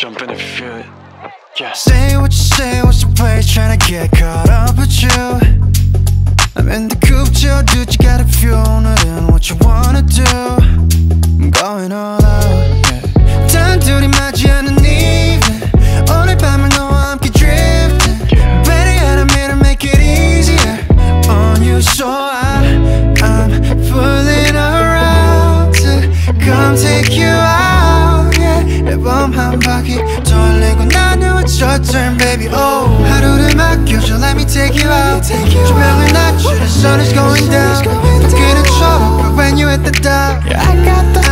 Jump in if you feel it. Yeah. Say what you say, what's your play? Tryna get caught up with you. I'm in the coupe, chill, dude, you got a few. 오늘은 what you wanna do. I'm going all out, yeah. 단둘이 맞이하는 evening. 오늘 밤을 너와 함께 drifting. Better yet, I'm here to make it easier on you. So I'm fooling around to come take you out, yeah. 앨범 한 바퀴 돌리고 난 know it's your turn, baby. Oh, 하루를 맡겨줘, let me take you out. 조명을 낮춰, the sun is going down. 밖에는 초록, but when you hit the dial, yeah, I got the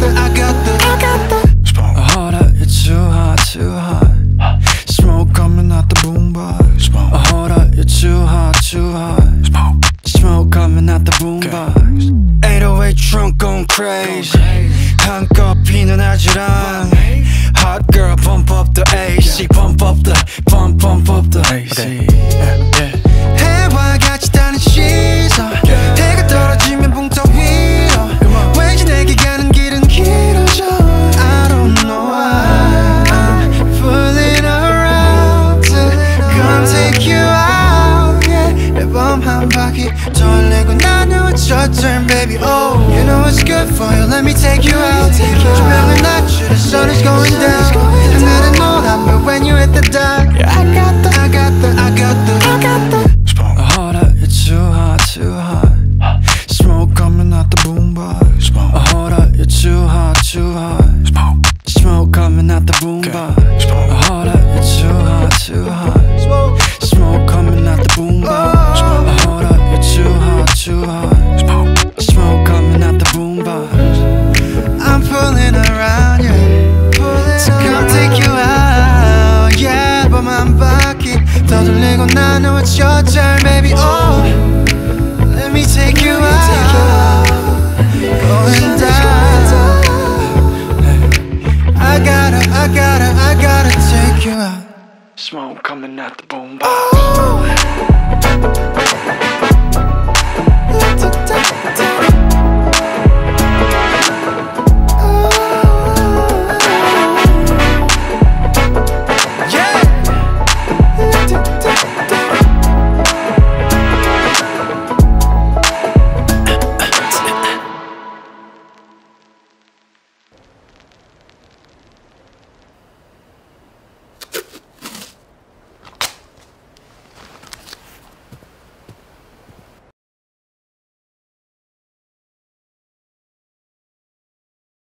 Hold up, you're too hot, too hot. Smoke coming out the boombox. Hold up, you're too hot, too hot. Smoke coming out the boombox. 808 trunk going crazy. 한껏 피는 아지랑. Hot girl, pump up the AC. Pump up the AC. 해와 같이 타는 시선. 해가 떨어지면 봉터 위로. 왠지 내게 가는 길은 길어져. I don't know why I'm fooling around to come take you out, yeah. 앨범 한 바퀴 돌리고 난 know it's your turn, baby. Oh, you know it's good for you, let me take you out. 조명을 낮춰, the sun is going down. 하늘은 노란, but when you hit the dial, yeah, I got the Hold up, you're too hot, too hot. Smoke coming out the boombox. Hold up, you're too hot, too hot. Smoke coming out the boombox. Hold up, you're too hot, too hot. Smoke coming out the boombox. Hold up, you're too hot, too hot. Smoke coming out the boombox. I'm pulling around, yeah. So come take you out, yeah. 앨범 한 바퀴 더 돌리고 나 know it's your turn, baby. Oh, let me take you out, going down. I gotta take you out. Smoke coming out the boombox.